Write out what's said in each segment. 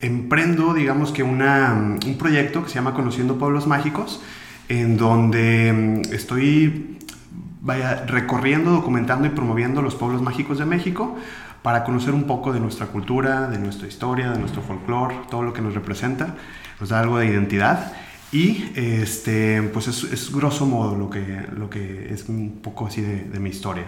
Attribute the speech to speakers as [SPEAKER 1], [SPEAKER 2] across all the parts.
[SPEAKER 1] Emprendo, digamos que un proyecto que se llama Conociendo Pueblos Mágicos, en donde estoy recorriendo, documentando y promoviendo los pueblos mágicos de México para conocer un poco de nuestra cultura, de nuestra historia, de nuestro folclore, todo lo que nos representa, nos da algo de identidad. Y pues es grosso modo lo que es un poco así de mi historia.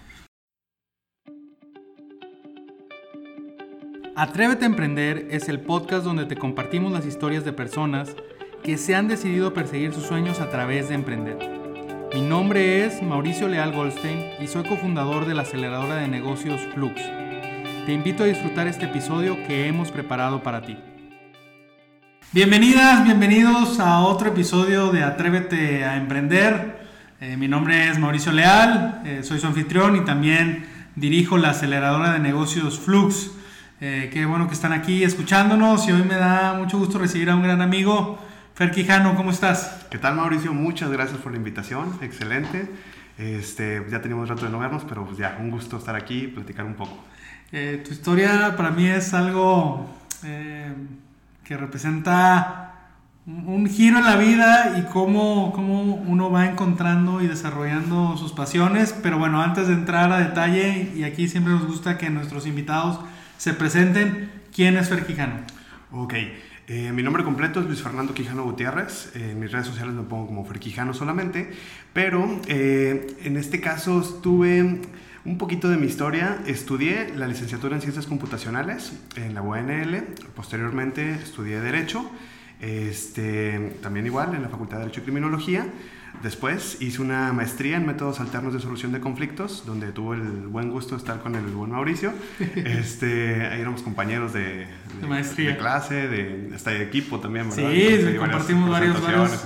[SPEAKER 2] Atrévete a Emprender es el podcast donde te compartimos las historias de personas que se han decidido perseguir sus sueños a través de emprender. Mi nombre es Mauricio Leal Goldstein y soy cofundador de la aceleradora de negocios Flux. Te invito a disfrutar este episodio que hemos preparado para ti. Bienvenidas, bienvenidos a otro episodio de Atrévete a Emprender. Mi nombre es Mauricio Leal, soy su anfitrión y también dirijo la aceleradora de negocios Flux. Qué bueno que están aquí escuchándonos y hoy me da mucho gusto recibir a un gran amigo, Fer Quijano. ¿Cómo estás?
[SPEAKER 1] ¿Qué tal, Mauricio? Muchas gracias por la invitación, excelente. Ya teníamos rato de no vernos, pero pues ya, un gusto estar aquí y platicar un poco.
[SPEAKER 2] Tu historia para mí es algo que representa un giro en la vida y cómo uno va encontrando y desarrollando sus pasiones. Pero bueno, antes de entrar a detalle, y aquí siempre nos gusta que nuestros invitados se presenten. ¿Quién es Fer Quijano?
[SPEAKER 1] Ok, mi nombre completo es Luis Fernando Quijano Gutiérrez. En mis redes sociales me pongo como Fer Quijano solamente, pero en este caso tuve un poquito de mi historia. Estudié la licenciatura en Ciencias Computacionales en la UNL, posteriormente estudié Derecho, también igual en la Facultad de Derecho y Criminología. Después hice una maestría en métodos alternos de solución de conflictos, donde tuve el buen gusto de estar con el buen Mauricio. Ahí éramos compañeros de maestría, de clase, hasta de equipo también, ¿verdad?
[SPEAKER 2] Sí, compartimos varios.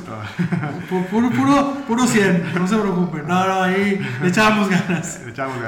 [SPEAKER 2] Puro 100, no se preocupen. No, ahí le echábamos ganas.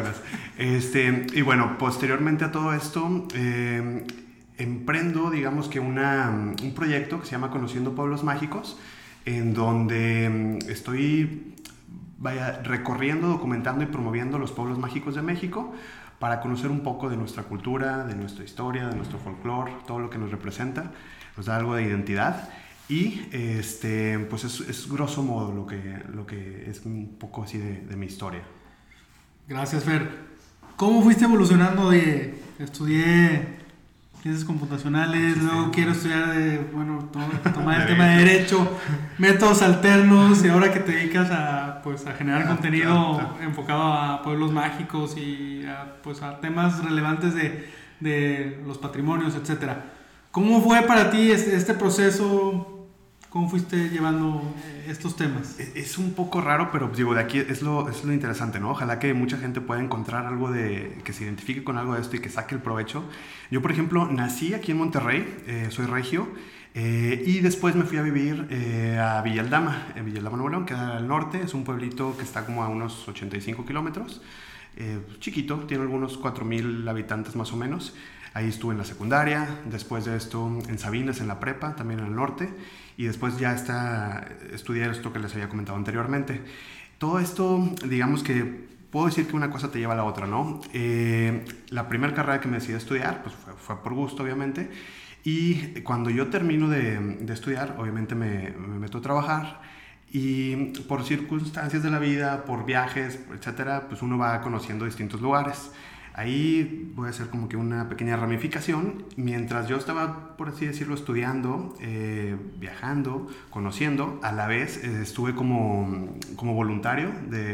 [SPEAKER 1] Y bueno, posteriormente a todo esto, emprendo, digamos que un proyecto que se llama Conociendo Pueblos Mágicos, en donde estoy recorriendo, documentando y promoviendo los pueblos mágicos de México para conocer un poco de nuestra cultura, de nuestra historia, de nuestro folclore, todo lo que nos representa, nos da algo de identidad. Y pues es grosso modo lo que es un poco así de mi historia.
[SPEAKER 2] Gracias, Fer. ¿Cómo fuiste evolucionando estudié ciencias computacionales, luego quiero estudiar tomar el tema de derecho, métodos alternos, y ahora que te dedicas a generar contenido enfocado a pueblos mágicos y a temas relevantes de los patrimonios, etcétera? ¿Cómo fue para ti este proceso? ¿Cómo fuiste llevando estos temas?
[SPEAKER 1] Es un poco raro, pero digo, de aquí es lo interesante, ¿no? Ojalá que mucha gente pueda encontrar algo que se identifique con algo de esto y que saque el provecho. Yo, por ejemplo, nací aquí en Monterrey, soy regio, y después me fui a vivir a Villaldama, Nuevo León, que queda al norte. Es un pueblito que está como a unos 85 kilómetros, chiquito, tiene algunos 4,000 habitantes más o menos. Ahí estuve en la secundaria, después de esto en Sabinas, en la prepa, también en el norte, y después ya estudié esto que les había comentado anteriormente. Todo esto, digamos que puedo decir que una cosa te lleva a la otra, ¿no? La primera carrera que me decidí a estudiar pues fue por gusto, obviamente, y cuando yo termino de estudiar, obviamente me meto a trabajar, y por circunstancias de la vida, por viajes, etcétera, pues uno va conociendo distintos lugares. Ahí voy a hacer como que una pequeña ramificación. Mientras yo estaba, por así decirlo, estudiando, viajando, conociendo, a la vez estuve como voluntario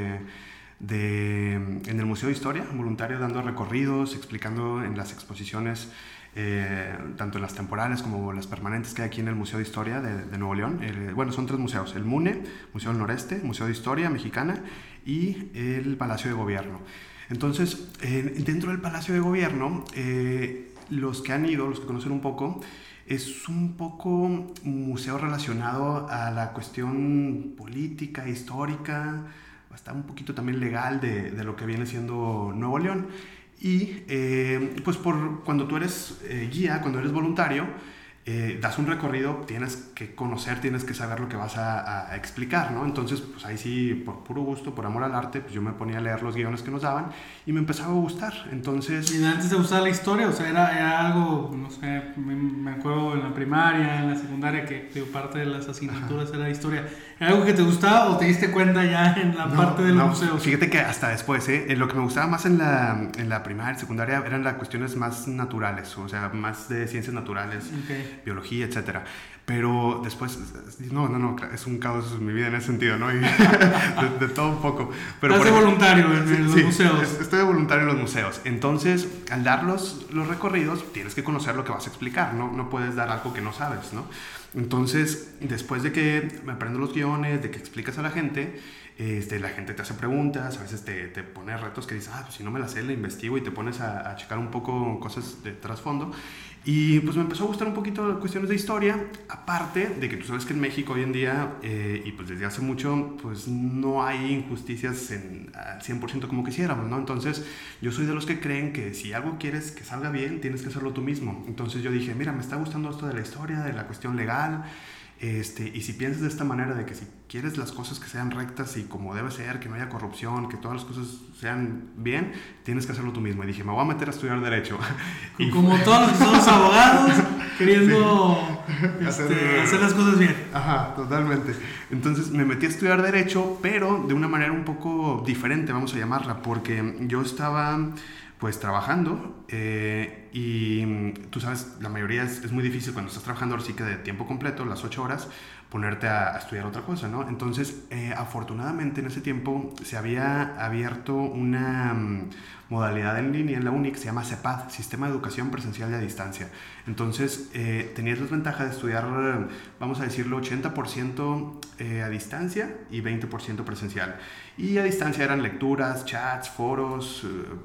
[SPEAKER 1] en el Museo de Historia, voluntario dando recorridos, explicando en las exposiciones, tanto en las temporales como las permanentes que hay aquí en el Museo de Historia de Nuevo León. Son 3 museos: el MUNE, Museo del Noreste, Museo de Historia Mexicana, y el Palacio de Gobierno. Entonces, dentro del Palacio de Gobierno, los que conocen un poco, es un poco un museo relacionado a la cuestión política, histórica, hasta un poquito también legal de lo que viene siendo Nuevo León. Y pues cuando tú eres guía, cuando eres voluntario, das un recorrido, tienes que conocer, tienes que saber lo que vas a explicar, ¿no? Entonces, pues ahí sí, por puro gusto, por amor al arte, pues yo me ponía a leer los guiones que nos daban y me empezaba a gustar. Entonces...
[SPEAKER 2] ¿Y antes te gustaba la historia? O sea, era algo, no sé, me acuerdo en la primaria, en la secundaria, que parte de las asignaturas era historia. ¿Era algo que te gustaba o te diste cuenta ya en la parte de los museos?
[SPEAKER 1] Fíjate que hasta después, lo que me gustaba más en la primaria, secundaria, eran las cuestiones más naturales, o sea, más de ciencias naturales, biología, etcétera. Pero después, no, es un caos mi vida en ese sentido, ¿no? Y de todo un poco. Pero
[SPEAKER 2] ¿Estás de voluntario en los museos?
[SPEAKER 1] Estoy de voluntario en los museos. Entonces, al dar los recorridos, tienes que conocer lo que vas a explicar, ¿no? No puedes dar algo que no sabes, ¿no? Entonces, después de que me aprendo los guiones, de que explicas a la gente te hace preguntas, a veces te pone retos que dices, pues si no me la sé, la investigo y te pones a checar un poco cosas de trasfondo. Y pues me empezó a gustar un poquito cuestiones de historia, aparte de que tú sabes que en México hoy en día, y pues desde hace mucho, pues no hay injusticias al 100% como quisiéramos, ¿no? Entonces yo soy de los que creen que si algo quieres que salga bien, tienes que hacerlo tú mismo. Entonces yo dije, mira, me está gustando esto de la historia, de la cuestión legal, y si piensas de esta manera de que si quieres las cosas que sean rectas y como debe ser, que no haya corrupción, que todas las cosas sean bien, tienes que hacerlo tú mismo. Y dije, me voy a meter a estudiar Derecho.
[SPEAKER 2] Y como todos los que somos abogados, queriendo hacer las cosas bien.
[SPEAKER 1] Ajá, totalmente. Entonces me metí a estudiar Derecho, pero de una manera un poco diferente, vamos a llamarla, porque yo estaba pues trabajando y tú sabes, la mayoría es muy difícil cuando estás trabajando ahora sí que de tiempo completo, las 8 horas, ponerte a estudiar otra cosa, ¿no? Entonces, afortunadamente en ese tiempo se había abierto una modalidad en línea en la UNI que se llama CEPAD, Sistema de Educación Presencial y a Distancia. Entonces, tenías la ventaja de estudiar, vamos a decirlo, 80% a distancia y 20% presencial. Y a distancia eran lecturas, chats, foros,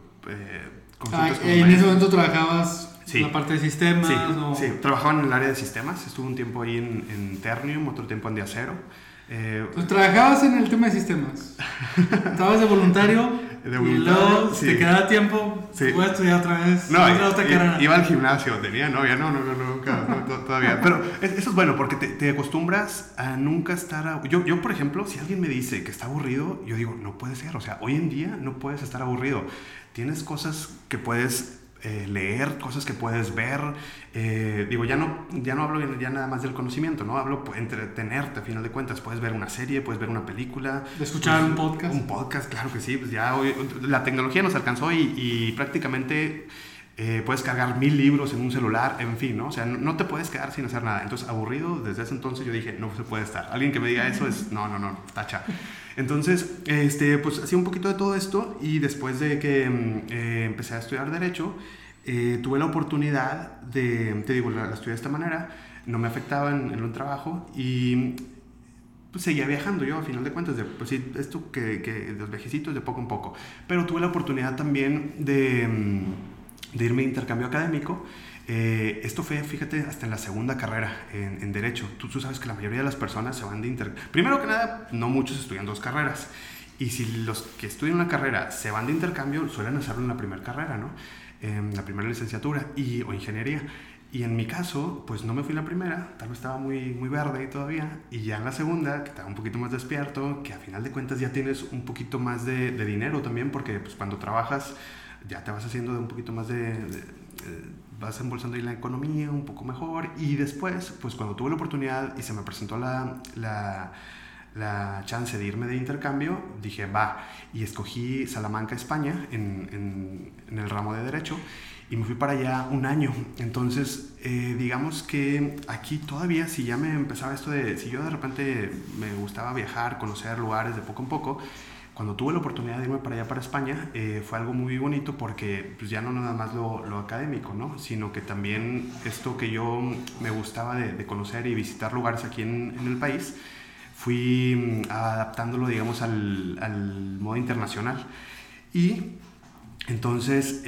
[SPEAKER 2] en ese momento trabajabas en la parte de sistemas.
[SPEAKER 1] Sí, trabajaba en el área de sistemas. Estuve un tiempo ahí en Ternium, otro tiempo en Diacero.
[SPEAKER 2] Pues trabajabas en el tema de sistemas. Estabas de voluntario. Y luego te quedaba tiempo. Voy a estudiar otra vez.
[SPEAKER 1] Iba al gimnasio, tenía novia, no, todavía. Pero eso es bueno porque te acostumbras a nunca estar. Yo, por ejemplo, si alguien me dice que está aburrido, yo digo, no puede ser. O sea, hoy en día no puedes estar aburrido. Tienes cosas que puedes leer, cosas que puedes ver. Ya no hablo ya nada más del conocimiento, ¿no? Hablo entretenerte, a final de cuentas. Puedes ver una serie, puedes ver una película.
[SPEAKER 2] Escuchar un podcast.
[SPEAKER 1] Un podcast, claro que sí. Pues ya hoy la tecnología nos alcanzó y prácticamente puedes cargar 1000 libros en un celular, en fin, ¿no? O sea, no te puedes quedar sin hacer nada. Entonces, aburrido, desde ese entonces yo dije, no se puede estar. Alguien que me diga eso es, no, tacha. Entonces, pues hacía un poquito de todo esto y después de que empecé a estudiar Derecho, tuve la oportunidad la estudié de esta manera, no me afectaba en el trabajo y pues seguía viajando yo a final de cuentas, pues sí, esto que de los viajecitos de poco en poco, pero tuve la oportunidad también de irme de intercambio académico. Esto fue, fíjate, hasta en la segunda carrera en Derecho. Tú sabes que la mayoría de las personas se van de intercambio. Primero que nada, no muchos estudian 2 carreras. Y si los que estudian una carrera se van de intercambio, suelen hacerlo en la primera carrera, ¿no? La primera licenciatura o ingeniería. Y en mi caso, pues no me fui en la primera, tal vez estaba muy, muy verde ahí todavía. Y ya en la segunda, que estaba un poquito más despierto, que a final de cuentas ya tienes un poquito más de dinero también, porque pues cuando trabajas ya te vas haciendo de un poquito más vas embolsando ahí la economía un poco mejor. Y después, pues cuando tuve la oportunidad y se me presentó la chance de irme de intercambio, dije, va, y escogí Salamanca, España, en el ramo de Derecho, y me fui para allá un año. Entonces, digamos que aquí todavía, si ya me empezaba esto si yo de repente me gustaba viajar, conocer lugares de poco en poco, cuando tuve la oportunidad de irme para allá, para España, fue algo muy bonito porque pues ya no nada más lo académico, ¿no? Sino que también esto que yo me gustaba de conocer y visitar lugares aquí en el país, fui adaptándolo, digamos, al modo internacional. Y entonces,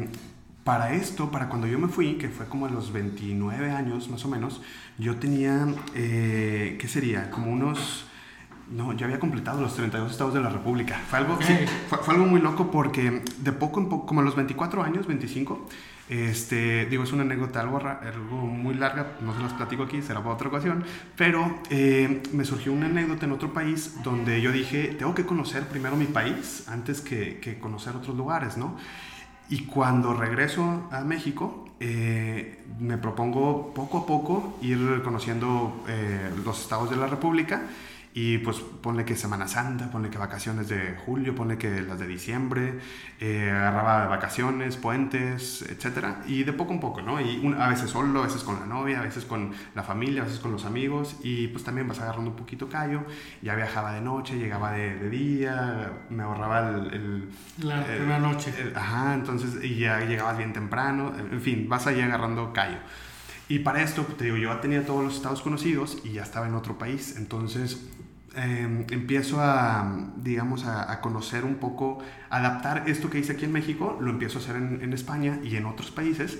[SPEAKER 1] para cuando yo me fui, que fue como a los 29 años más o menos, yo tenía, ¿qué sería? Como unos... No, ya había completado los 32 estados de la República. Fue algo, fue algo muy loco porque de poco en poco, como a los 24 años, 25, Digo, es una anécdota algo muy larga, no se las platico aquí, será para otra ocasión, pero me surgió una anécdota en otro país donde yo dije, tengo que conocer primero mi país antes que conocer otros lugares, ¿no? Y cuando regreso a México, me propongo poco a poco ir conociendo los estados de la República. Y pues ponle que Semana Santa, ponle que vacaciones de julio, ponle que las de diciembre, agarraba vacaciones, puentes, etcétera, y de poco en poco, ¿no? Y a veces solo, a veces con la novia, a veces con la familia, a veces con los amigos, y pues también vas agarrando un poquito callo. Ya viajaba de noche, llegaba de día, me ahorraba
[SPEAKER 2] la primera noche.
[SPEAKER 1] Ajá, entonces, y ya llegabas bien temprano, en fin, vas ahí agarrando callo. Y para esto, te digo, yo ya tenía todos los estados conocidos y ya estaba en otro país, entonces empiezo digamos, a conocer un poco, adaptar esto que hice aquí en México, lo empiezo a hacer en España y en otros países,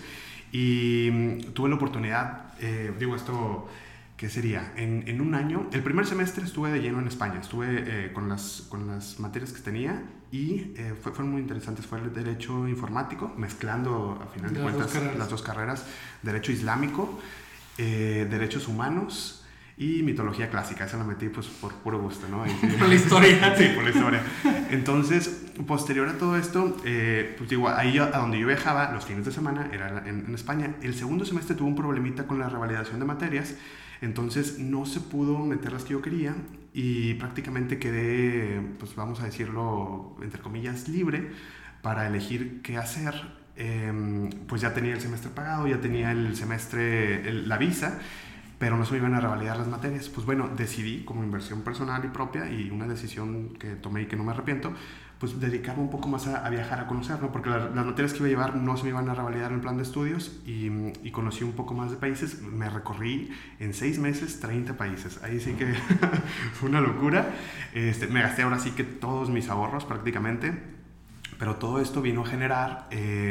[SPEAKER 1] y tuve la oportunidad, digo esto, ¿qué sería? En un año, el primer semestre estuve de lleno en España, estuve con las materias que tenía, y fueron muy interesantes. Fue el derecho informático, mezclando a final de cuentas las dos carreras, derecho islámico, derechos humanos y mitología clásica. Esa la metí pues por puro gusto, ¿no?
[SPEAKER 2] Por la historia.
[SPEAKER 1] Sí, por la historia. Entonces, posterior a todo esto, pues digo, ahí a donde yo viajaba los fines de semana era en España. El segundo semestre tuve un problemita con la revalidación de materias, entonces no se pudo meter las que yo quería y prácticamente quedé, pues vamos a decirlo, entre comillas, libre para elegir qué hacer. Pues ya tenía el semestre pagado, ya tenía el semestre, la visa, pero no se me iban a revalidar las materias. Pues bueno, decidí como inversión personal y propia, y una decisión que tomé y que no me arrepiento, pues dedicarme un poco más a viajar, a conocer, ¿no? Porque las materias que iba a llevar no se me iban a revalidar en el plan de estudios, y conocí un poco más de países. Me recorrí en 6 meses 30 países. Ahí sí que fue una locura. Me gasté ahora sí que todos mis ahorros prácticamente, pero todo esto vino a generar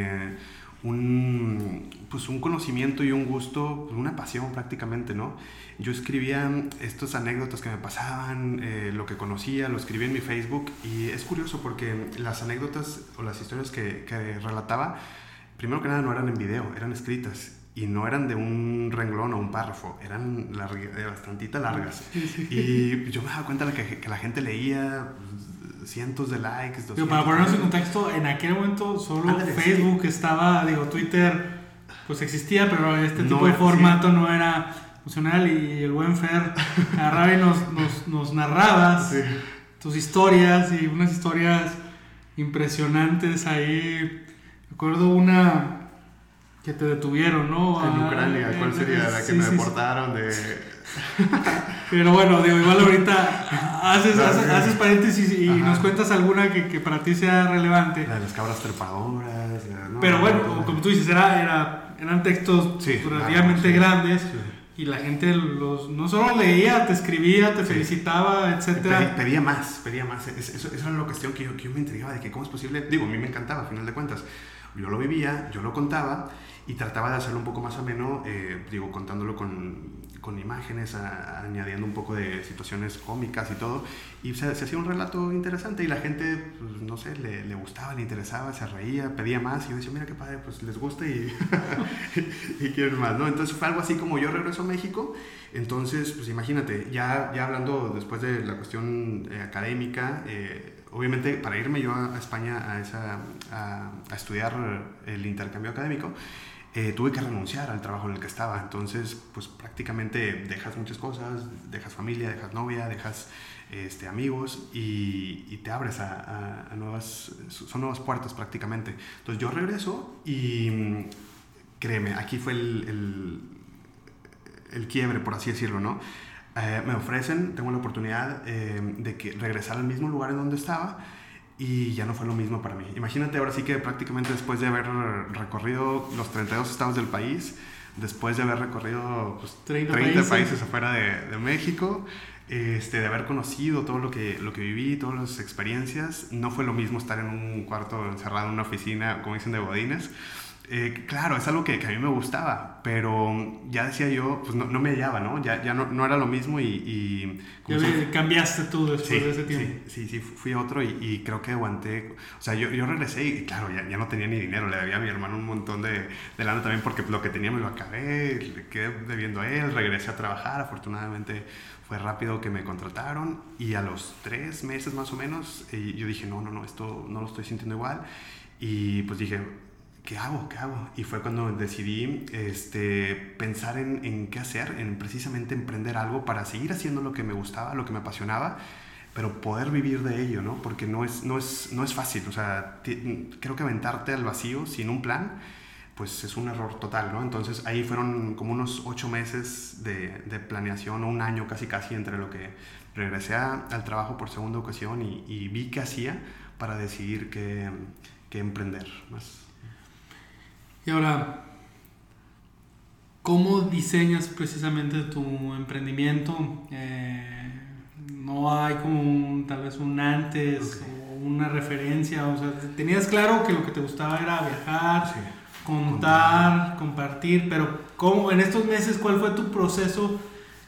[SPEAKER 1] un conocimiento y un gusto, una pasión prácticamente, ¿no? Yo escribía estas anécdotas que me pasaban, lo que conocía, lo escribía en mi Facebook, y es curioso porque las anécdotas o las historias que relataba, primero que nada no eran en video, eran escritas. Y no eran de un renglón o un párrafo, eran bastante largas. Y yo me daba cuenta que la gente leía cientos de likes.
[SPEAKER 2] Pero para ponernos en contexto, en aquel momento solo Facebook estaba, Twitter pues existía, pero este tipo de formato no era funcional, y el buen Fer agarraba y nos narrabas tus historias, y unas historias impresionantes ahí. Recuerdo una que te detuvieron, ¿no?
[SPEAKER 1] En Ucrania, ¿cuál sería? La que me deportaron de...
[SPEAKER 2] Pero bueno, igual ahorita haces paréntesis y nos cuentas alguna que para ti sea relevante.
[SPEAKER 1] La de las cabras trepadoras. ¿No?
[SPEAKER 2] Pero bueno, como tú dices, eran textos relativamente grandes. Sí. Y la gente no solo leía, te escribía, te felicitaba, etc.
[SPEAKER 1] Pedía más. Eso era la cuestión que yo me intrigaba, de que cómo es posible. Digo, a mí me encantaba, a final de cuentas. Yo lo vivía, yo lo contaba, y trataba de hacerlo un poco más ameno, contándolo con imágenes, añadiendo un poco de situaciones cómicas y todo, y se hacía un relato interesante, y la gente, pues, no sé, le gustaba, le interesaba, se reía, pedía más, y yo decía, mira qué padre, pues les gusta y quieren más, ¿no? Entonces fue algo así como yo regreso a México. Entonces, pues imagínate, ya hablando después de la cuestión académica, obviamente para irme yo a España a estudiar el intercambio académico, tuve que renunciar al trabajo en el que estaba. Entonces, pues prácticamente dejas muchas cosas, dejas familia, dejas novia, dejas amigos, y te abres son nuevas puertas prácticamente. Entonces yo regreso y créeme, aquí fue el quiebre, por así decirlo, ¿no? Me ofrecen, tengo la oportunidad de regresar al mismo lugar en donde estaba, y ya no fue lo mismo para mí. Imagínate, ahora sí que prácticamente después de haber recorrido los 32 estados del país, después de haber recorrido pues, 30 países afuera de México, de haber conocido todo lo que viví, todas las experiencias, no fue lo mismo estar en un cuarto encerrado en una oficina, como dicen, de godines. Claro, es algo que a mí me gustaba, pero ya decía yo, pues no me hallaba, ¿no? Ya no era lo mismo y
[SPEAKER 2] cambiaste tú después de ese tiempo.
[SPEAKER 1] Sí, fui otro y creo que aguanté. O sea, yo regresé y claro, ya no tenía ni dinero, le debía a mi hermano un montón de lana también porque lo que tenía me lo acabé, le quedé debiendo a él, regresé a trabajar, afortunadamente fue rápido que me contrataron y a los 3 meses más o menos yo dije, no, esto no lo estoy sintiendo igual y pues dije, ¿qué hago? Y fue cuando decidí pensar en qué hacer, en precisamente emprender algo para seguir haciendo lo que me gustaba, lo que me apasionaba, pero poder vivir de ello, ¿no? Porque no es fácil, o sea, creo que aventarte al vacío sin un plan, pues es un error total, ¿no? Entonces ahí fueron como unos 8 meses de planeación, o un año casi entre lo que regresé al trabajo por segunda ocasión y vi qué hacía para decidir qué emprender más.
[SPEAKER 2] Y ahora, ¿cómo diseñas precisamente tu emprendimiento? No hay como tal vez un antes o una referencia, o sea, tenías claro que lo que te gustaba era viajar, sí, contar, compartir, pero ¿cómo en estos meses cuál fue tu proceso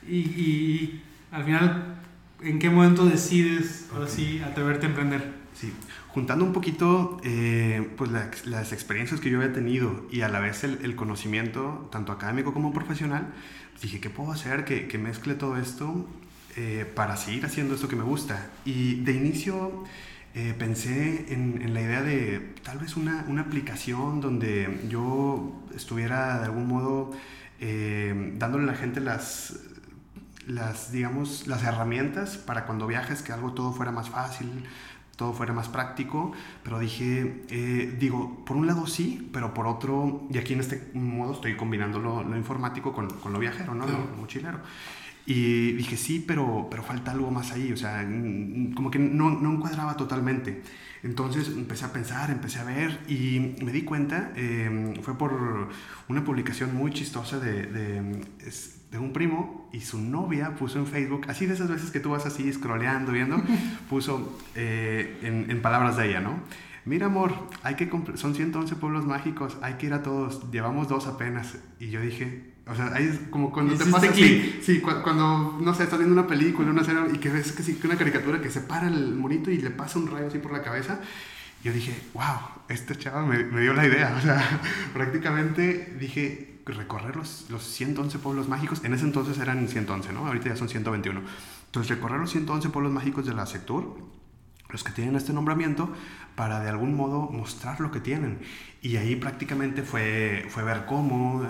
[SPEAKER 2] y al final en qué momento decides ahora sí atreverte a emprender?
[SPEAKER 1] Sí. Juntando un poquito pues las experiencias que yo había tenido y a la vez el conocimiento, tanto académico como profesional, pues dije, ¿qué puedo hacer que mezcle todo esto para seguir haciendo esto que me gusta? Y de inicio pensé en la idea de tal vez una aplicación donde yo estuviera de algún modo dándole a la gente las herramientas para cuando viajes, que todo fuera más fácil, todo fuera más práctico, pero dije, por un lado sí, pero por otro, y aquí en este modo estoy combinando lo informático con lo viajero, ¿no? Lo mochilero. Y dije, sí, pero falta algo más ahí, o sea, como que no encuadraba totalmente. Entonces empecé a pensar, empecé a ver y me di cuenta, fue por una publicación muy chistosa de un primo y su novia puso en Facebook, así de esas veces que tú vas así scrolleando, viendo, puso en palabras de ella, ¿no? Mira, amor, son 111 pueblos mágicos, hay que ir a todos, llevamos 2 apenas. Y yo dije, o sea, ahí es como cuando te pasa así, sí, cuando, no sé, estás viendo una película, una serie, y que ves que una caricatura que se para el monito y le pasa un rayo así por la cabeza. Yo dije, wow, este chavo me dio la idea, o sea, prácticamente dije, recorrer los 111 pueblos mágicos, en ese entonces eran 111, ¿no? Ahorita ya son 121. Entonces, recorrer los 111 pueblos mágicos de la Sectur, los que tienen este nombramiento, para de algún modo mostrar lo que tienen. Y ahí prácticamente fue ver cómo,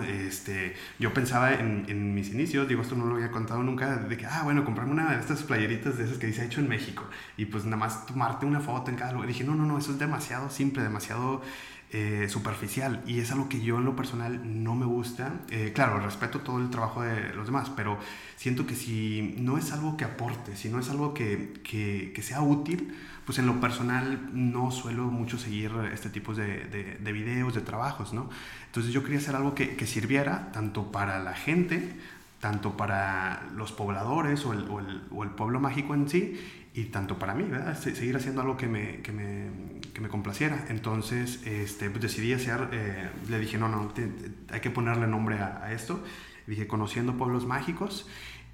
[SPEAKER 1] yo pensaba en mis inicios, esto no lo había contado nunca, de que, bueno, comprarme una de estas playeritas de esas que dice hecho en México, y pues nada más tomarte una foto en cada lugar. Y dije, no, eso es demasiado simple, demasiado superficial, y es algo que yo en lo personal no me gusta. Claro, respeto todo el trabajo de los demás, pero siento que si no es algo que aporte, si no es algo que sea útil, pues en lo personal no suelo mucho seguir este tipo de videos, de trabajos, ¿no? Entonces yo quería hacer algo que sirviera tanto para la gente, tanto para los pobladores o el pueblo mágico en sí, y tanto para mí, ¿verdad? Seguir haciendo algo que me complaciera. Entonces pues decidí le dije, no, hay que ponerle nombre a esto. Dije, Conociendo Pueblos Mágicos.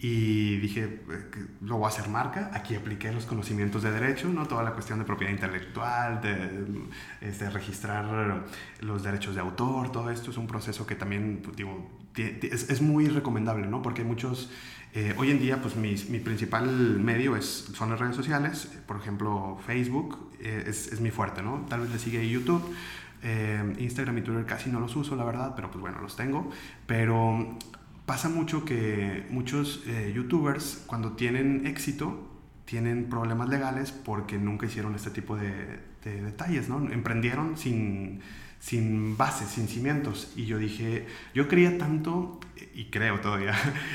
[SPEAKER 1] Y dije, lo voy a hacer marca. Aquí apliqué los conocimientos de derecho, ¿no? Toda la cuestión de propiedad intelectual, de registrar los derechos de autor. Todo esto es un proceso que también, es muy recomendable, ¿no? Porque hay muchos... hoy en día, pues mi principal medio son las redes sociales. Por ejemplo, Facebook es mi fuerte, ¿no? Tal vez le sigue YouTube. Instagram y Twitter casi no los uso, la verdad, pero pues bueno, los tengo. Pero pasa mucho que muchos youtubers, cuando tienen éxito, tienen problemas legales porque nunca hicieron este tipo de detalles, ¿no? Emprendieron sin bases, sin cimientos. Y yo dije, yo creía tanto, y creo todavía,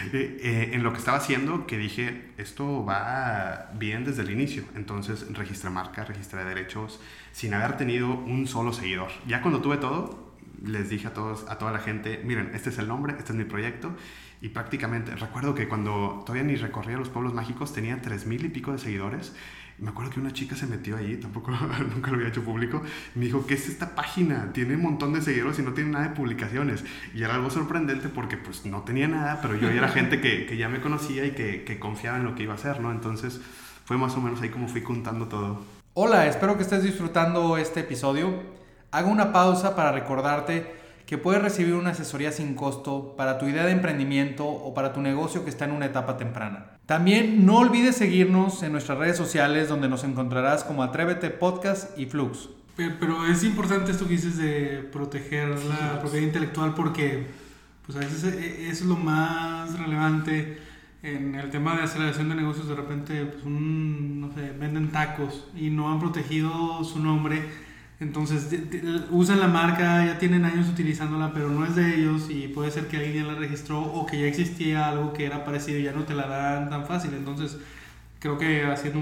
[SPEAKER 1] en lo que estaba haciendo, que dije, esto va bien desde el inicio. Entonces registré marca, registré derechos, sin haber tenido un solo seguidor. Ya cuando tuve todo, les dije a toda la gente, miren, este es el nombre, este es mi proyecto. Y prácticamente, recuerdo que cuando todavía ni recorría los pueblos mágicos, tenía 3,000 y pico de seguidores. Me acuerdo que una chica se metió ahí, tampoco nunca lo había hecho público, y me dijo, ¿qué es esta página? Tiene un montón de seguidores y no tiene nada de publicaciones. Y era algo sorprendente porque pues no tenía nada, pero yo era gente que ya me conocía y que confiaba en lo que iba a hacer, ¿no? Entonces fue más o menos ahí como fui contando todo.
[SPEAKER 3] Hola, espero que estés disfrutando este episodio. Hago una pausa para recordarte que puedes recibir una asesoría sin costo para tu idea de emprendimiento o para tu negocio que está en una etapa temprana. También no olvides seguirnos en nuestras redes sociales donde nos encontrarás como Atrévete Podcast y Flux.
[SPEAKER 2] Pero es importante esto que dices de proteger la propiedad intelectual porque pues a veces eso es lo más relevante en el tema de aceleración de negocios. De repente pues no sé, venden tacos y no han protegido su nombre. Entonces usan la marca, ya tienen años utilizándola, pero no es de ellos y puede ser que alguien ya la registró o que ya existía algo que era parecido y ya no te la dan tan fácil. Entonces creo que haciendo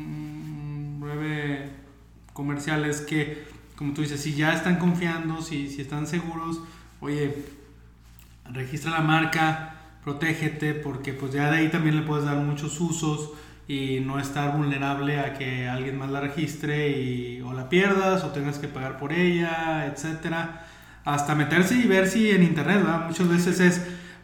[SPEAKER 2] un breve comercial es que, como tú dices, si ya están confiando, si están seguros, oye, registra la marca, protégete, porque pues ya de ahí también le puedes dar muchos usos y no estar vulnerable a que alguien más la registre o la pierdas o tengas que pagar por ella, etcétera. Hasta meterse y ver si en internet, ¿verdad? Muchas veces es,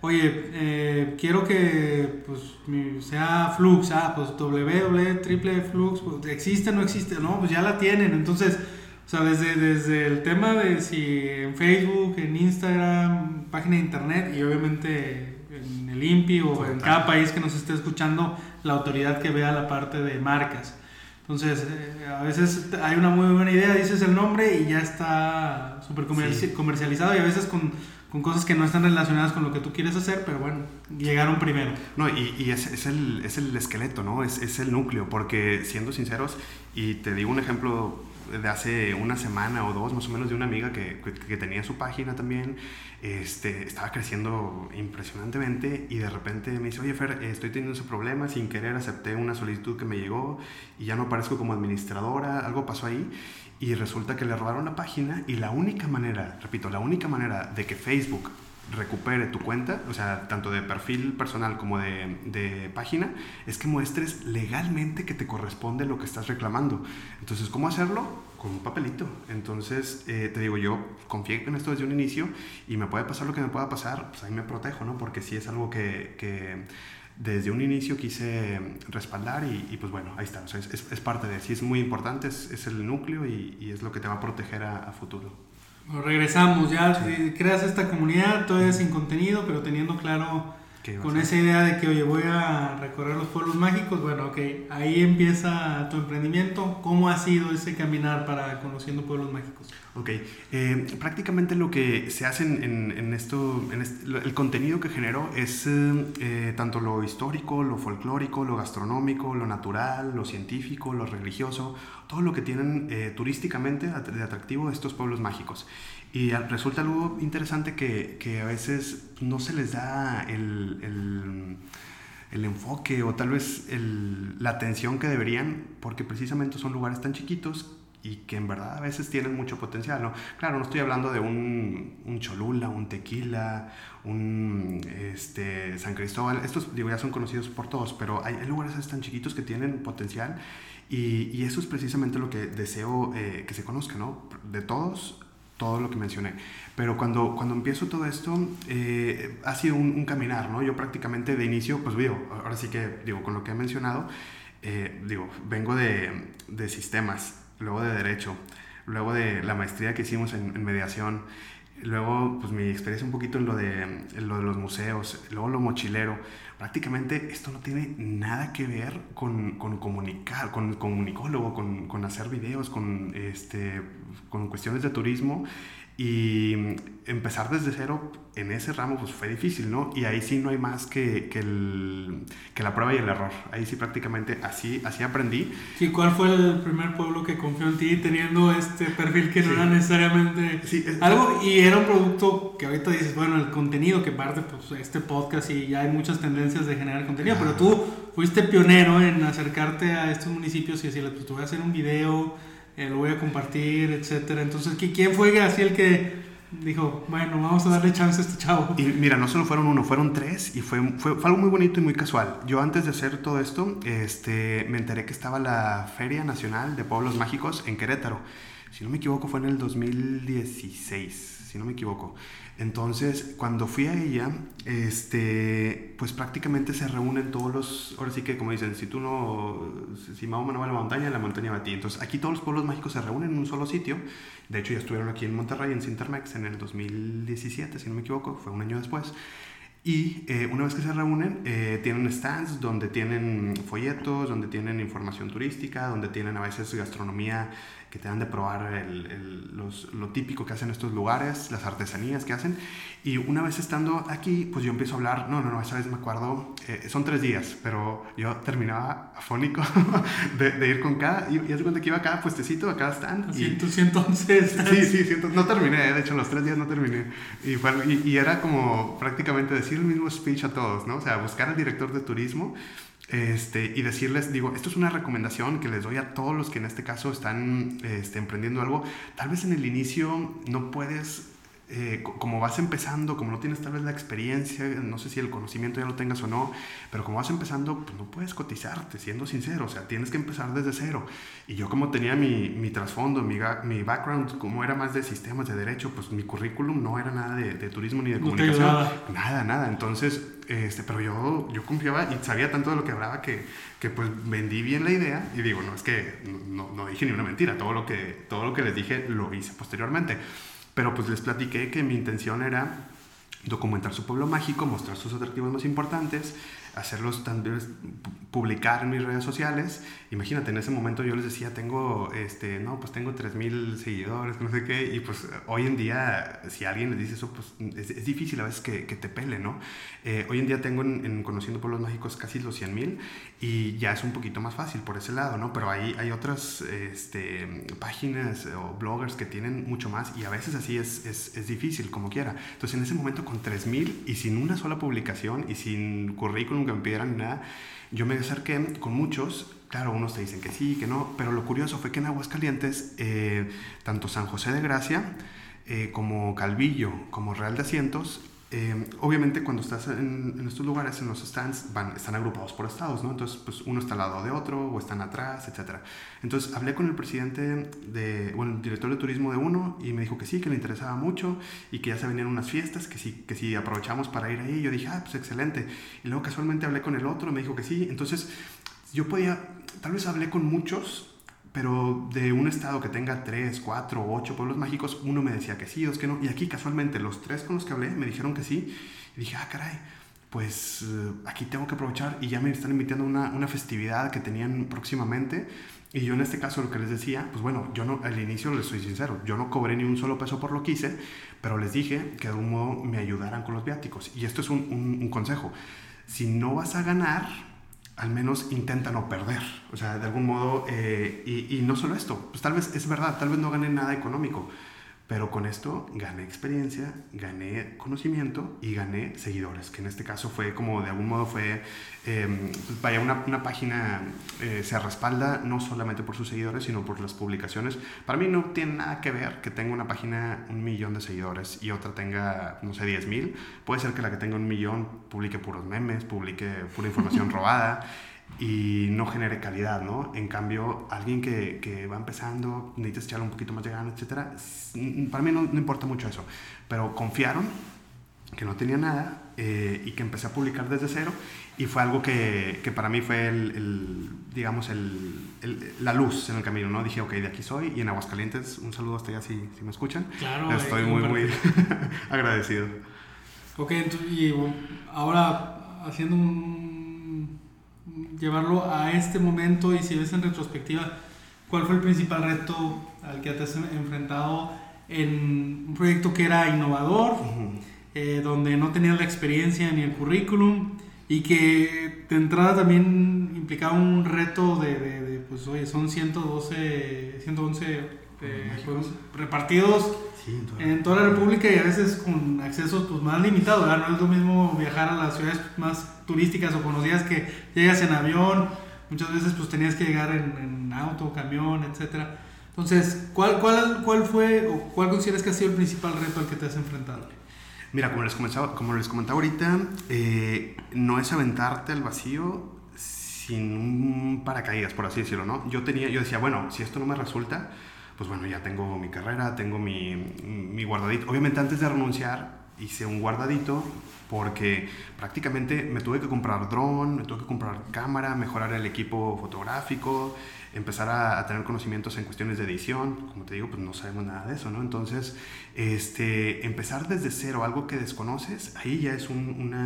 [SPEAKER 2] oye, quiero que pues sea Flux, pues triple Flux, pues, ¿existe o no existe? No, pues ya la tienen. Entonces, o sea, desde el tema de si en Facebook, en Instagram, página de internet y obviamente en el INPI o en cada país que nos esté escuchando, la autoridad que vea la parte de marcas. Entonces, a veces hay una muy buena idea, dices el nombre y ya está súper comercializado y a veces con cosas que no están relacionadas con lo que tú quieres hacer, pero bueno, llegaron primero.
[SPEAKER 1] No, y es el esqueleto, ¿no? Es el núcleo, porque siendo sinceros, y te digo un ejemplo de hace una semana o dos más o menos de una amiga que tenía su página también, estaba creciendo impresionantemente y de repente me dice, oye Fer, estoy teniendo ese problema, sin querer acepté una solicitud que me llegó y ya no aparezco como administradora, algo pasó ahí y resulta que le robaron la página y la única manera de que Facebook recupere tu cuenta, o sea, tanto de perfil personal como de página, es que muestres legalmente que te corresponde lo que estás reclamando. Entonces, ¿cómo hacerlo? Con un papelito. Entonces, te digo, yo confié en esto desde un inicio y me puede pasar lo que me pueda pasar, pues ahí me protejo, ¿no? Porque sí es algo que desde un inicio quise respaldar y pues bueno, ahí está. O sea, es parte de, sí es muy importante, es el núcleo y es lo que te va a proteger a futuro.
[SPEAKER 2] Regresamos ya, creas esta comunidad todavía sin contenido, pero teniendo claro con esa idea de que, oye, voy a recorrer los pueblos mágicos. Bueno, ok, ahí empieza tu emprendimiento. ¿Cómo ha sido ese caminar para conociendo pueblos mágicos?
[SPEAKER 1] Ok, prácticamente lo que se hace en esto, el contenido que genero es tanto lo histórico, lo folclórico, lo gastronómico, lo natural, lo científico, lo religioso, todo lo que tienen turísticamente de atractivo estos pueblos mágicos. Y resulta algo interesante que a veces no se les da el enfoque o tal vez la atención que deberían, porque precisamente son lugares tan chiquitos y que en verdad a veces tienen mucho potencial, ¿no? Claro, no estoy hablando de un Cholula, un Tequila, un San Cristóbal. Estos digo, ya son conocidos por todos, pero hay lugares tan chiquitos que tienen potencial y eso es precisamente lo que deseo que se conozca, ¿no? De todo lo que mencioné. Pero cuando empiezo todo esto, ha sido un caminar, ¿no? Yo prácticamente de inicio, pues ahora sí que, con lo que he mencionado, vengo de sistemas, luego de derecho, luego de la maestría que hicimos en mediación, luego pues mi experiencia un poquito en lo de los museos, luego lo mochilero. Prácticamente esto no tiene nada que ver con comunicar, con comunicólogo, con hacer videos, con cuestiones de turismo. Y empezar desde cero en ese ramo pues fue difícil, ¿no? Y ahí sí no hay más que la prueba y el error. Ahí sí prácticamente así aprendí.
[SPEAKER 2] ¿Y cuál fue el primer pueblo que confió en ti teniendo este perfil que no era necesariamente algo? Y era un producto que ahorita dices, bueno, el contenido que parte, pues este podcast y ya hay muchas tendencias de generar contenido, pero tú fuiste pionero en acercarte a estos municipios y decirles, pues te voy a hacer un video, lo voy a compartir, etcétera. Entonces, ¿quién fue así el que dijo, bueno, vamos a darle chance a este chavo.
[SPEAKER 1] Y mira, no solo fueron uno, fueron tres y fue algo muy bonito y muy casual. Yo antes de hacer todo esto, me enteré que estaba la Feria Nacional de Pueblos Mágicos en Querétaro. Si no me equivoco, fue en el 2016, si no me equivoco. Entonces, cuando fui a ella, pues prácticamente se reúnen todos los, ahora sí que como dicen, si Mahoma no va a la montaña va a ti. Entonces, aquí todos los pueblos mágicos se reúnen en un solo sitio. De hecho, ya estuvieron aquí en Monterrey, en Cintermex, en el 2017, si no me equivoco, fue un año después. Y una vez que se reúnen, tienen stands donde tienen folletos, donde tienen información turística, donde tienen a veces gastronomía que te dan de probar lo típico que hacen estos lugares, las artesanías que hacen. Y una vez estando aquí, pues yo empiezo a hablar, no, esa vez me acuerdo, son 3 días, pero yo terminaba afónico de ir con y haz de cuenta que iba a cada puestecito, a cada stand.
[SPEAKER 2] 111 stands.
[SPEAKER 1] Sí, no terminé, de hecho los 3 días no terminé. Y era como prácticamente decir el mismo speech a todos, ¿no? O sea, buscar al director de turismo, y decirles, digo, esto es una recomendación que les doy a todos los que en este caso están emprendiendo algo. Tal vez en el inicio no puedes, como vas empezando, como no tienes tal vez la experiencia, no sé si el conocimiento ya lo tengas o no, pero como vas empezando, pues no puedes cotizarte, siendo sincero, o sea, tienes que empezar desde cero. Y yo como tenía mi trasfondo, mi background, como era más de sistemas de derecho, pues mi currículum no era nada de turismo ni de comunicación. Nada. Entonces, pero yo confiaba y sabía tanto de lo que hablaba que pues vendí bien la idea. Y digo, no, es que no dije ni una mentira, todo lo que les dije lo hice posteriormente. Pero pues les platiqué que mi intención era documentar su pueblo mágico, mostrar sus atractivos más importantes, hacerlos también, publicar en mis redes sociales. Imagínate, en ese momento yo les decía, tengo 3,000 seguidores, no sé qué, y pues hoy en día, si alguien les dice eso, pues es difícil a veces que te pele, ¿no? Hoy en día tengo en Conociendo Pueblos Mágicos casi los 100,000 y ya es un poquito más fácil por ese lado, ¿no? Pero hay otras páginas o bloggers que tienen mucho más y a veces así es difícil, como quiera. Entonces, en ese momento con 3,000 y sin una sola publicación y sin currículum que me pidieran ni nada, yo me acerqué con muchos. Claro, unos te dicen que sí, que no, pero lo curioso fue que en Aguascalientes, tanto San José de Gracia como Calvillo, como Real de Asientos, obviamente cuando estás en estos lugares, en los stands, están agrupados por estados, ¿no? Entonces, pues uno está al lado de otro o están atrás, etc. Entonces, hablé con el presidente el director de turismo de uno y me dijo que sí, que le interesaba mucho y que ya se venían unas fiestas, que si aprovechamos para ir ahí. Yo dije, pues excelente. Y luego casualmente hablé con el otro y me dijo que sí. Entonces, tal vez hablé con muchos, pero de un estado que tenga 3, 4, 8 pueblos mágicos, uno me decía que sí, dos que no. Y aquí casualmente los 3 con los que hablé me dijeron que sí. Y dije, caray, pues aquí tengo que aprovechar. Y ya me están invitando a una festividad que tenían próximamente. Y yo en este caso lo que les decía, pues bueno, yo no, al inicio les soy sincero, yo no cobré ni un solo peso por lo que hice, pero les dije que de algún modo me ayudaran con los viáticos. Y esto es un consejo. Si no vas a ganar, al menos intenta no perder, o sea, de algún modo, y no solo esto, pues tal vez es verdad, tal vez no gané nada económico, pero con esto gané experiencia, gané conocimiento y gané seguidores, que en este caso fue como, de algún modo fue, una página se respalda no solamente por sus seguidores, sino por las publicaciones. Para mí no tiene nada que ver que tenga una página 1,000,000 de seguidores y otra tenga, no sé, 10,000. Puede ser que la que tenga 1,000,000 publique puros memes, publique pura información robada y no genere calidad, ¿no? En cambio, alguien que va empezando, necesitas echarle un poquito más de ganas, etcétera. Para mí no importa mucho eso, pero confiaron que no tenía nada y que empecé a publicar desde cero y fue algo que para mí fue la luz en el camino, ¿no? Dije, ok, de aquí soy. Y en Aguascalientes, un saludo hasta allá si me escuchan.
[SPEAKER 2] Claro.
[SPEAKER 1] Estoy muy agradecido.
[SPEAKER 2] Ok, y ahora haciendo llevarlo a este momento, y si ves en retrospectiva, ¿cuál fue el principal reto al que te has enfrentado en un proyecto que era innovador, donde no tenías la experiencia ni el currículum, y que de entrada también implicaba un reto de pues oye, son 111 pues, repartidos en toda la República y a veces con acceso pues, más limitado, ¿verdad? No es lo mismo viajar a las ciudades más turísticas o conocidas que llegas en avión, muchas veces pues tenías que llegar en auto, camión, etcétera. Entonces, ¿cuál fue o cuál consideras que ha sido el principal reto al que te has enfrentado?
[SPEAKER 1] Mira, como les comentaba ahorita, no es aventarte al vacío sin un paracaídas, por así decirlo, ¿no? Yo decía, bueno, si esto no me resulta, pues bueno, ya tengo mi carrera, tengo mi guardadito. Obviamente antes de renunciar hice un guardadito porque prácticamente me tuve que comprar dron, me tuve que comprar cámara, mejorar el equipo fotográfico, empezar a tener conocimientos en cuestiones de edición. Como te digo, pues no sabemos nada de eso, ¿no? Entonces, empezar desde cero, algo que desconoces, ahí ya es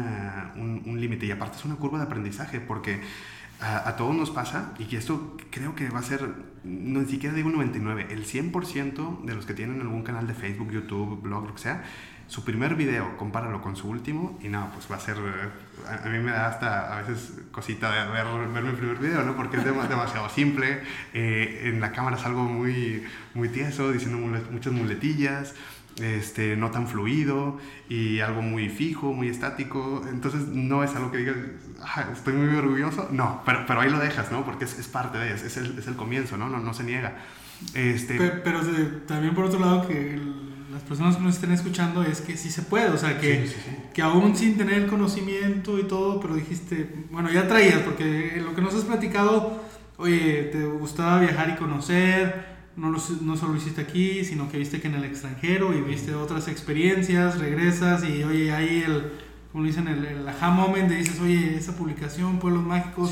[SPEAKER 1] un límite, y aparte es una curva de aprendizaje, porque a todos nos pasa, y que esto creo que va a ser, no ni siquiera digo 99, el 100% de los que tienen algún canal de Facebook, YouTube, blog, lo que sea, su primer video, compáralo con su último, y no, pues va a ser, a mí me da hasta a veces cosita de ver mi primer video, ¿no? Porque es demasiado simple, en la cámara es algo muy, muy tieso, diciendo muchas muletillas, no tan fluido, y algo muy fijo, muy estático. Entonces no es algo que digas, estoy muy orgulloso, no, pero ahí lo dejas, ¿no? Porque es parte de, es el comienzo, ¿no? No se niega.
[SPEAKER 2] Pero también por otro lado, que las personas que nos estén escuchando, es que sí se puede, o sea, que aún sin tener conocimiento y todo, pero dijiste, bueno, ya traías, porque en lo que nos has platicado, oye, te gustaba viajar y conocer, no solo lo hiciste aquí, sino que viste que en el extranjero y viste otras experiencias, regresas y oye, ahí como dicen, el aha moment, dices, oye, esa publicación, Pueblos Mágicos,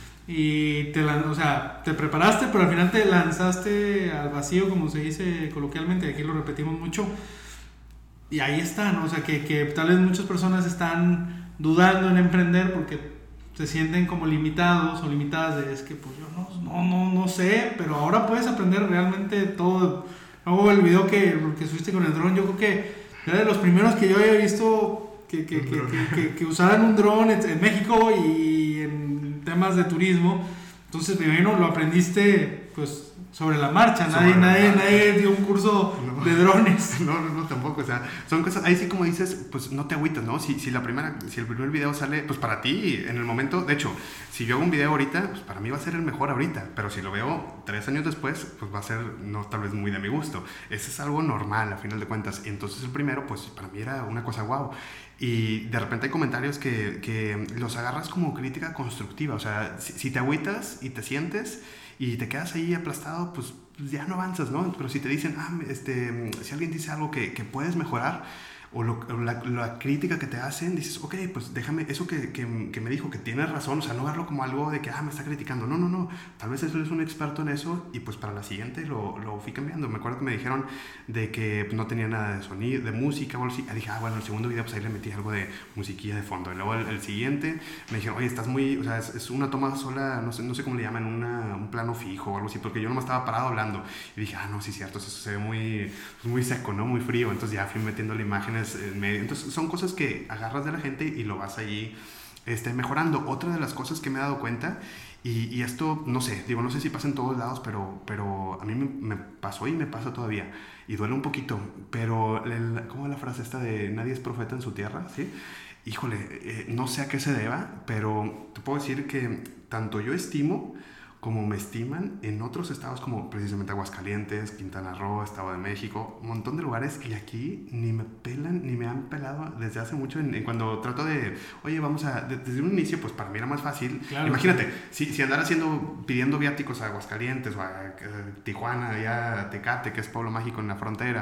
[SPEAKER 2] y te preparaste, pero al final te lanzaste al vacío, como se dice coloquialmente, aquí lo repetimos mucho, y ahí está, ¿no? O sea, que tal vez muchas personas están dudando en emprender porque se sienten como limitados o limitadas de, es que pues yo no sé, pero ahora puedes aprender realmente todo. Luego el video que subiste con el dron, yo creo que era de los primeros que yo había visto que usaran un dron en México y en temas de turismo. Entonces me imagino lo aprendiste pues sobre la marcha, nadie dio un curso de drones.
[SPEAKER 1] No, tampoco, o sea, son cosas, ahí sí como dices, pues no te agüitas, ¿no? Si el primer video sale, pues para ti, en el momento, de hecho, si yo hago un video ahorita, pues para mí va a ser el mejor ahorita, pero si lo veo 3 años después, pues va a ser, no, tal vez muy de mi gusto. Eso es algo normal, a final de cuentas. Entonces el primero, pues para mí era una cosa guau. Y de repente hay comentarios que los agarras como crítica constructiva, o sea, si te agüitas y te sientes y te quedas ahí aplastado, pues ya no avanzas, ¿no? Pero si te dicen, si alguien dice algo que puedes mejorar, o la crítica que te hacen, dices, ok, pues déjame, eso que me dijo, que tienes razón, o sea, no verlo como algo de que, me está criticando, no, tal vez él es un experto en eso, y pues para la siguiente lo fui cambiando. Me acuerdo que me dijeron de que pues, no tenía nada de sonido, de música o algo así, dije, bueno, el segundo video pues ahí le metí algo de musiquilla de fondo, y luego el siguiente me dijeron, oye, estás muy, o sea, es una toma sola, no sé cómo le llaman, un plano fijo o algo así, porque yo nomás estaba parado hablando, y dije, no, sí, cierto, eso se ve muy seco, ¿no? Muy frío. Entonces ya fui metiendo la imagen en medio. Entonces son cosas que agarras de la gente y lo vas allí mejorando. Otra de las cosas que me he dado cuenta, y esto no sé si pasa en todos lados, pero a mí me pasó y me pasa todavía, y duele un poquito, pero ¿cómo es la frase esta de nadie es profeta en su tierra? ¿Sí? Híjole, no sé a qué se deba, pero te puedo decir que tanto yo estimo como me estiman en otros estados, como precisamente Aguascalientes, Quintana Roo, Estado de México, un montón de lugares, y aquí ni me pelan, ni me han pelado desde hace mucho, cuando trato de, oye, desde un inicio, pues para mí era más fácil. Claro, imagínate, si andara pidiendo viáticos a Aguascalientes, o a Tijuana, allá a Tecate, que es pueblo mágico en la frontera,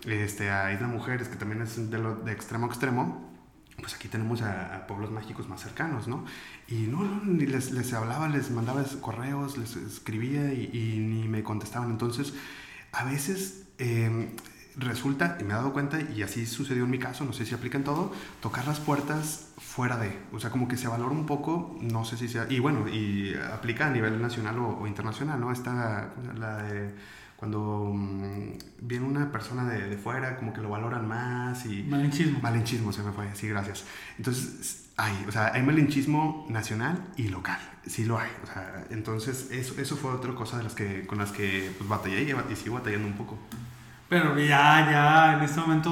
[SPEAKER 1] a Isla Mujeres, que también es de extremo a extremo, pues aquí tenemos a pueblos mágicos más cercanos, ¿no? Y ni les hablaba, les mandaba correos, les escribía y ni me contestaban. Entonces, a veces resulta, y me he dado cuenta, y así sucedió en mi caso, no sé si aplica en todo, tocar las puertas fuera de, o sea, como que se valora un poco, no sé si sea, y bueno, y aplica a nivel nacional o internacional, ¿no? Esta, la de cuando viene una persona de fuera, como que lo valoran más y... Malinchismo se me fue, sí, gracias. Entonces, hay malinchismo nacional y local, sí lo hay. O sea, entonces, eso fue otra cosa con las que pues, batallé y sigo batallando un poco.
[SPEAKER 2] Pero ya en este momento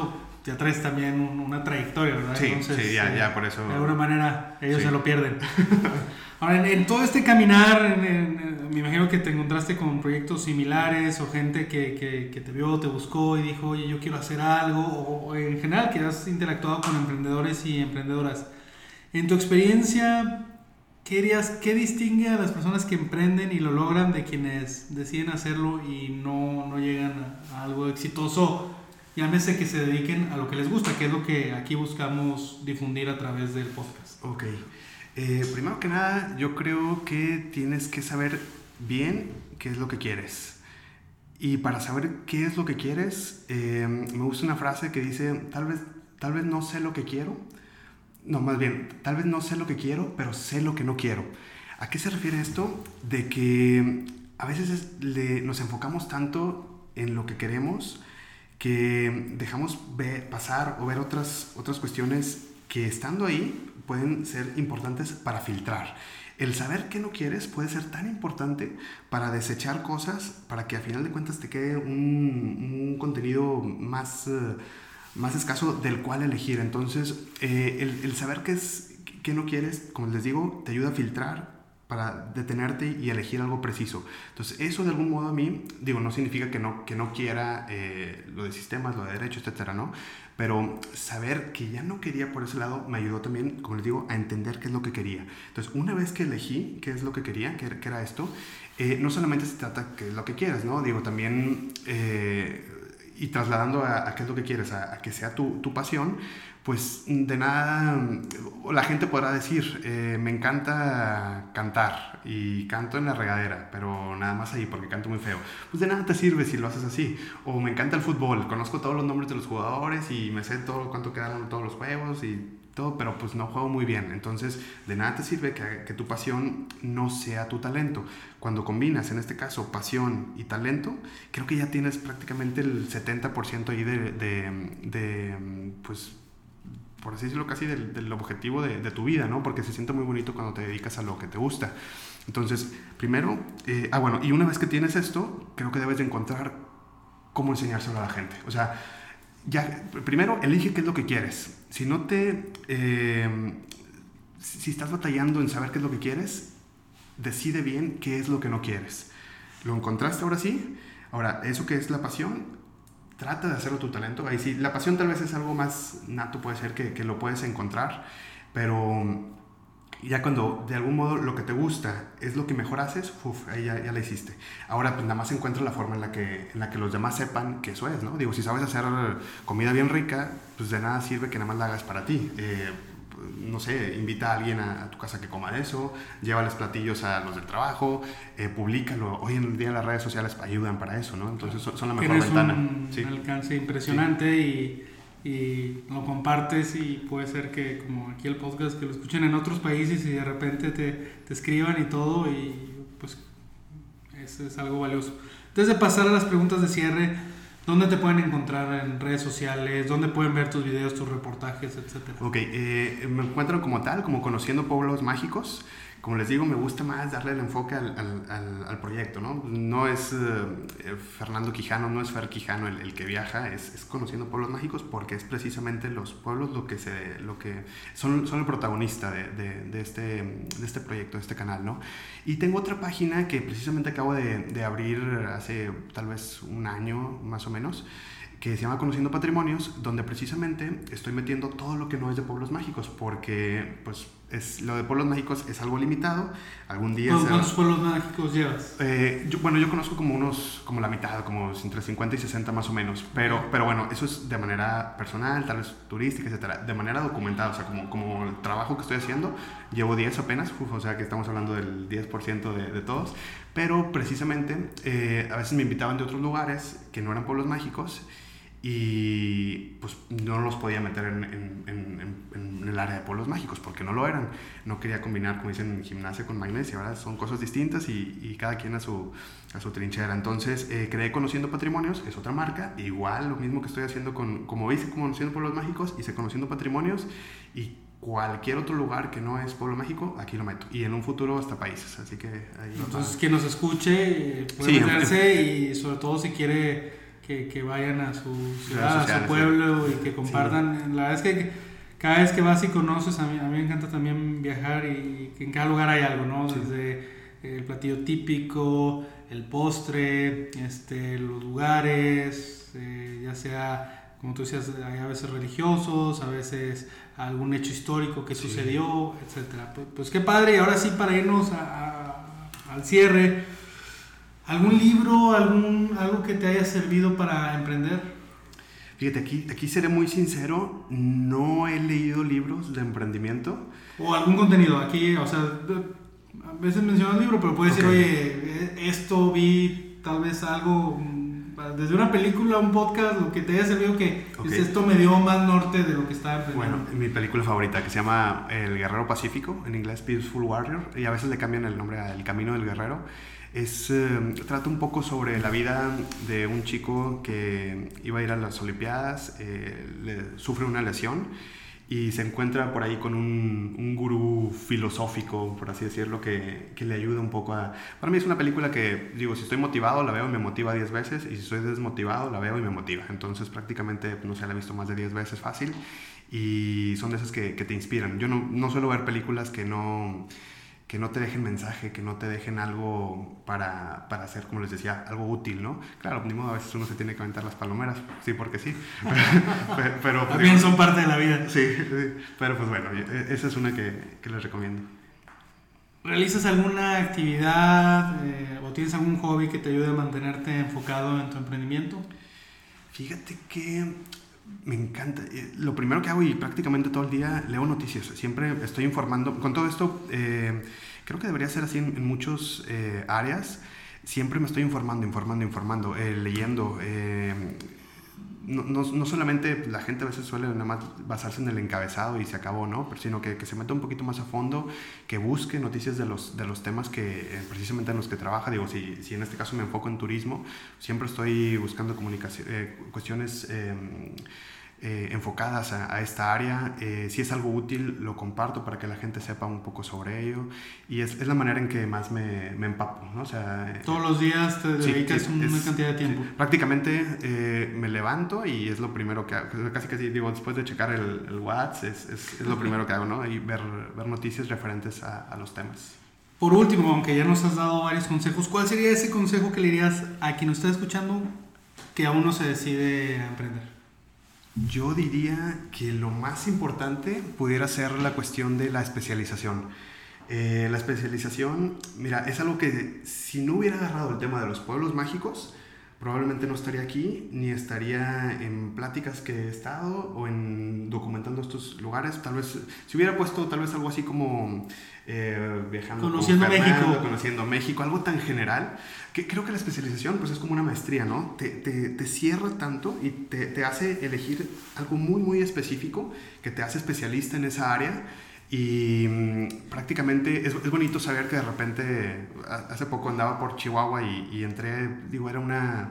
[SPEAKER 2] ya traes también una trayectoria, ¿verdad?
[SPEAKER 1] Sí,
[SPEAKER 2] Entonces,
[SPEAKER 1] sí, ya por eso.
[SPEAKER 2] De alguna manera ellos
[SPEAKER 1] Sí.
[SPEAKER 2] se lo pierden. Ahora, en todo este caminar, me imagino que te encontraste con proyectos similares o gente que te vio, te buscó y dijo, oye, yo quiero hacer algo, o en general que has interactuado con emprendedores y emprendedoras. En tu experiencia, ¿qué distingue a las personas que emprenden y lo logran de quienes deciden hacerlo y no llegan a algo exitoso? Llámese que se dediquen a lo que les gusta, que es lo que aquí buscamos difundir a través del podcast.
[SPEAKER 1] Ok. Primero que nada, yo creo que tienes que saber bien qué es lo que quieres. Y para saber qué es lo que quieres, me gusta una frase que dice, tal vez no sé lo que quiero. No, más bien, tal vez no sé lo que quiero, pero sé lo que no quiero. ¿A qué se refiere esto? De que a veces nos enfocamos tanto en lo que queremos que dejamos pasar o ver otras cuestiones que estando ahí pueden ser importantes para filtrar. El saber qué no quieres puede ser tan importante para desechar cosas, para que a final de cuentas te quede un contenido más escaso del cual elegir. Entonces, el saber qué no quieres, como les digo, te ayuda a filtrar para detenerte y elegir algo preciso. Entonces, eso de algún modo a mí, no significa que no quiera lo de sistemas, lo de derecho, etcétera, ¿no? Pero saber que ya no quería por ese lado me ayudó también, como les digo, a entender qué es lo que quería. Entonces, una vez que elegí qué es lo que quería, que era esto, no solamente se trata de qué es lo que quieres, ¿no? También... y trasladando a qué es lo que quieres, a que sea tu pasión, pues de nada, la gente podrá decir, me encanta cantar y canto en la regadera, pero nada más ahí porque canto muy feo. Pues de nada te sirve si lo haces así. O me encanta el fútbol, conozco todos los nombres de los jugadores y me sé todo cuánto quedaron todos los juegos y todo, pero pues no juego muy bien. Entonces de nada te sirve que tu pasión no sea tu talento. Cuando combinas, en este caso, pasión y talento, creo que ya tienes prácticamente el 70% ahí pues, por así decirlo, casi del objetivo de tu vida, ¿no? Porque se siente muy bonito cuando te dedicas a lo que te gusta. Entonces, primero, y una vez que tienes esto, creo que debes de encontrar cómo enseñárselo a la gente. O sea, primero, elige qué es lo que quieres. Si estás batallando en saber qué es lo que quieres, decide bien qué es lo que no quieres. ¿Lo encontraste ahora sí? Ahora, eso que es la pasión, trata de hacerlo tu talento. Ahí sí, la pasión tal vez es algo más nato, puede ser que lo puedes encontrar, pero ya cuando de algún modo lo que te gusta es lo que mejor haces, ahí ya la hiciste. Ahora pues nada más encuentra la forma en la que los demás sepan que eso es, ¿no? Si sabes hacer comida bien rica, pues de nada sirve que nada más la hagas para ti. No sé, invita a alguien a tu casa que coma de eso, llévales platillos a los del trabajo, públicalo. Hoy en día las redes sociales ayudan para eso, ¿no? Entonces son la mejor ventana.
[SPEAKER 2] Tienes un alcance impresionante, sí. y lo compartes y puede ser que como aquí el podcast que lo escuchen en otros países y de repente te escriban y todo y pues eso es algo valioso. Antes de pasar a las preguntas de cierre, ¿dónde te pueden encontrar en redes sociales? ¿Dónde pueden ver tus videos, tus reportajes, etcétera?
[SPEAKER 1] Ok, me encuentro como Conociendo Pueblos Mágicos. Como les digo, me gusta más darle el enfoque al proyecto, ¿no? No es Fernando Quijano, no es Fer Quijano el que viaja, es Conociendo Pueblos Mágicos porque es precisamente los pueblos lo que son el protagonista de este proyecto, de este canal, ¿no? Y tengo otra página que precisamente acabo de abrir hace tal vez un año más o menos, que se llama Conociendo Patrimonios, donde precisamente estoy metiendo todo lo que no es de pueblos mágicos, porque pues lo de pueblos mágicos es algo limitado. Algún día...
[SPEAKER 2] ¿Cuántos pueblos mágicos llevas?
[SPEAKER 1] Yo conozco como la mitad, como entre 50 y 60 más o menos, pero bueno, eso es de manera personal, tal vez turística, etcétera, de manera documentada, o sea, como el trabajo que estoy haciendo, llevo 10 apenas, o sea que estamos hablando del 10% de todos, pero precisamente a veces me invitaban de otros lugares que no eran pueblos mágicos, y pues no los podía meter en el área de pueblos mágicos porque no lo eran. No quería combinar, como dicen, gimnasia con magnesia, ¿verdad? Son cosas distintas y cada quien a su trinchera. Entonces creé Conociendo Patrimonios, es otra marca, igual lo mismo que estoy haciendo como hice Conociendo Pueblos Mágicos, hice Conociendo Patrimonios, y cualquier otro lugar que no es pueblo mágico, aquí lo meto. Y en un futuro hasta países, así que ahí.
[SPEAKER 2] Entonces quien nos escuche puede meterse y sobre todo si quiere que vayan a su ciudad,
[SPEAKER 1] Redes
[SPEAKER 2] a
[SPEAKER 1] sociales,
[SPEAKER 2] su pueblo y que compartan. Sí. La verdad es que cada vez que vas y conoces, a mí me encanta también viajar y que en cada lugar hay algo, ¿no? Sí. Desde el platillo típico, el postre, los lugares, ya sea, como tú decías, hay a veces religiosos, a veces algún hecho histórico que sucedió, etcétera. Pues qué padre. Y ahora sí, para irnos al cierre, ¿algún libro, algo que te haya servido para emprender?
[SPEAKER 1] Fíjate, aquí seré muy sincero, no he leído libros de emprendimiento.
[SPEAKER 2] O algún contenido, aquí, o sea, a veces mencionas libro, pero puedes decir, oye, esto vi tal vez algo, desde una película, un podcast, lo que te haya servido, que esto me dio más norte de lo que estaba emprendiendo.
[SPEAKER 1] Bueno, mi película favorita, que se llama El Guerrero Pacífico, en inglés Peaceful Warrior, y a veces le cambian el nombre a El Camino del Guerrero. Trata un poco sobre la vida de un chico que iba a ir a las Olimpiadas, sufre una lesión y se encuentra por ahí con un gurú filosófico, por así decirlo, que le ayuda un poco a... Para mí es una película que, digo, si estoy motivado la veo y me motiva 10 veces, y si estoy desmotivado la veo y me motiva. Entonces prácticamente, no sé, la he visto más de 10 veces fácil, y son de esas que te inspiran. Yo no suelo ver películas que no te dejen mensaje, que no te dejen algo para hacer, como les decía, algo útil, ¿no? Claro, ni modo, a veces uno se tiene que aventar las palomeras, sí, porque sí. pero
[SPEAKER 2] también son parte de la vida.
[SPEAKER 1] Sí, pero pues bueno, esa es una que les recomiendo.
[SPEAKER 2] ¿Realizas alguna actividad o tienes algún hobby que te ayude a mantenerte enfocado en tu emprendimiento?
[SPEAKER 1] Fíjate que me encanta. Lo primero que hago, y prácticamente todo el día, leo noticias. Siempre estoy informando. Con todo esto, creo que debería ser así en muchas áreas. Siempre me estoy informando, leyendo. No solamente la gente a veces suele nada más basarse en el encabezado y se acabó, ¿no? Pero sino que se meta un poquito más a fondo, que busque noticias de los temas que precisamente en los que trabaja. Digo, si en este caso me enfoco en turismo, siempre estoy buscando cuestiones enfocadas a esta área. Si es algo útil, lo comparto para que la gente sepa un poco sobre ello, y es la manera en que más me empapo, ¿no? O sea,
[SPEAKER 2] todos los días te dedicas una cantidad de tiempo.
[SPEAKER 1] Sí, prácticamente me levanto y es lo primero que hago. Casi digo, después de checar el WhatsApp, es lo primero que hago, ¿no? Y ver noticias referentes a los temas.
[SPEAKER 2] Por último, aunque ya nos has dado varios consejos, ¿cuál sería ese consejo que le dirías a quien nos está escuchando que aún no se decide a emprender?
[SPEAKER 1] Yo diría que lo más importante pudiera ser la cuestión de la especialización. La especialización, mira, es algo que si no hubiera agarrado el tema de los pueblos mágicos, probablemente no estaría aquí, ni estaría en pláticas que he estado o en documentando estos lugares. Tal vez, si hubiera puesto tal vez algo así como viajando, conociendo México, algo tan general, que creo que la especialización pues es como una maestría, ¿no? Te cierra tanto y te hace elegir algo muy, muy específico que te hace especialista en esa área. Y prácticamente es bonito saber que de repente, hace poco andaba por Chihuahua y entré, digo, era una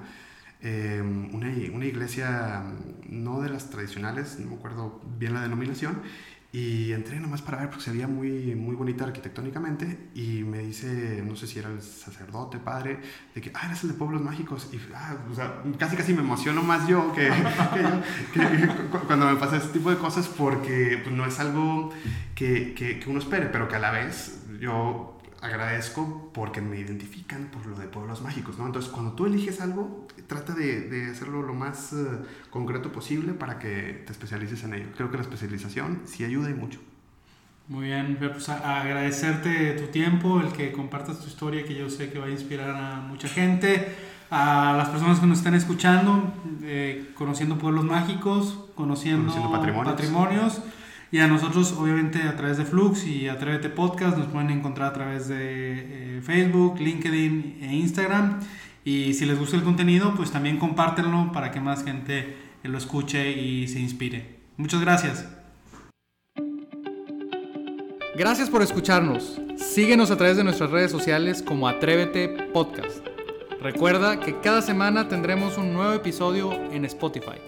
[SPEAKER 1] iglesia no de las tradicionales, no me acuerdo bien la denominación, y entré nomás para ver porque se veía muy, muy bonita arquitectónicamente, y me dice, no sé si era el sacerdote, padre, de que, eres el de Pueblos Mágicos, y o sea, casi me emociono más yo que cuando me pasa ese tipo de cosas, porque pues, no es algo que uno espere, pero que a la vez yo agradezco porque me identifican por lo de Pueblos Mágicos, ¿no? Entonces, cuando tú eliges algo, trata de hacerlo lo más concreto posible para que te especialices en ello. Creo que la especialización sí ayuda y mucho.
[SPEAKER 2] Muy bien, pues agradecerte tu tiempo, el que compartas tu historia, que yo sé que va a inspirar a mucha gente, a las personas que nos están escuchando, conociendo Pueblos Mágicos, conociendo patrimonios. Y a nosotros, obviamente, a través de Flux y Atrévete Podcast, nos pueden encontrar a través de Facebook, LinkedIn e Instagram. Y si les gusta el contenido, pues también compártenlo para que más gente lo escuche y se inspire. Muchas gracias.
[SPEAKER 3] Gracias por escucharnos. Síguenos a través de nuestras redes sociales como Atrévete Podcast. Recuerda que cada semana tendremos un nuevo episodio en Spotify.